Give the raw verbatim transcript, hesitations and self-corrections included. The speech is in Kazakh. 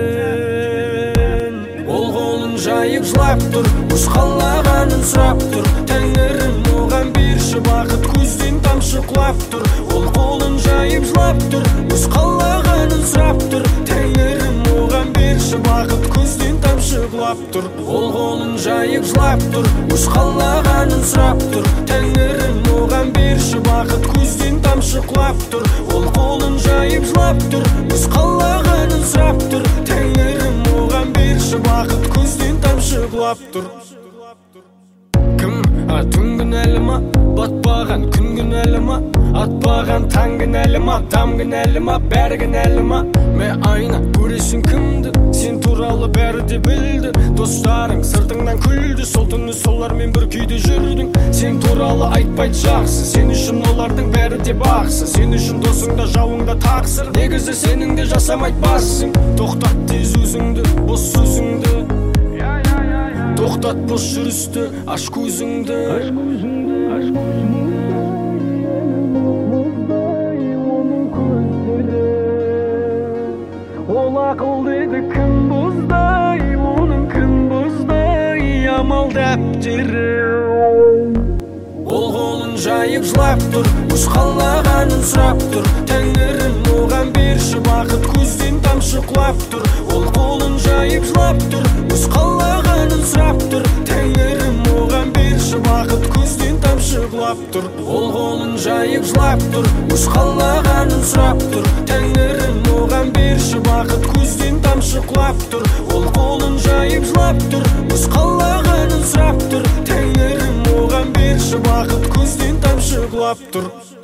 Ол қолын жайып жылап тұр, өз қалағанын сұрап тұр. Тәңірім оған берші бақыт, көзден тамшы құлап тұр. Ол қолын жайып жылап тұр, өз қалағанын сұрап тұр. Тәңірім оған берші бақыт, көзден тамшы құлап тұр. Ол қолын жайып жылап тұр, өз қалағанын сұрап тұр. Тәңірім оған берші бақыт, көзден тамшы құлап тұр. Ол қолын жайып жылап тұр, өз қалағанын сұрап тұр. Тәңірім оған берші бақыт, көзден тамшы құлап тұр. Кім түн кінәлі ма, батпаған күн кінәлі ма, атпаған таң кінәлі ма, дам кінәлі ма, бәрі кінәлі ма? Мә айна көресің кімді, сен туралы бәрі де білді. Достарың сыртыңнан күлді, сол түні солармен бір күйде жүрдің. Сен туралы айтпайды жақсы, сен үшін олардың бәрі де бақсы. Сен үшін досыңда жауыңда тақсыр, негізі сенің де жасамайды бассың. Тоқтат тез өзіңді, бос сөзіңді, тоқтат бос жүрісті, аш көзіңді. Ол ақыл деді кім боздай, оның кім боздай амал дәптері. Ол қолын жайып жылап тұр, өз қалағанын сұрап тұр. Тәңірім оған берші бақыт, көзден тамшы құлап тұр. Ол қолын жайып жылап тұр, өз қалағанын сұрап тұр. Тәңірім оған берші бақыт, көзден тамшы құлап тұр. Ол қолын жайып жылап тұр, өз қалағанын сұрап тұр. Тәңірім оған берші бақыт, көзден тамшы құлап тұр. Ол қолын жайып жылап тұр, өз қалағанын сұрап тұр. Тәңірім оған берші бақыт, көзден тамшы құлап тұр.